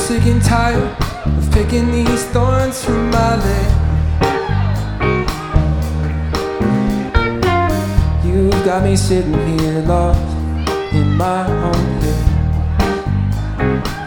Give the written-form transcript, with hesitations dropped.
sick and tired of picking these thorns from my leg. You've got me sitting here lost in my own head.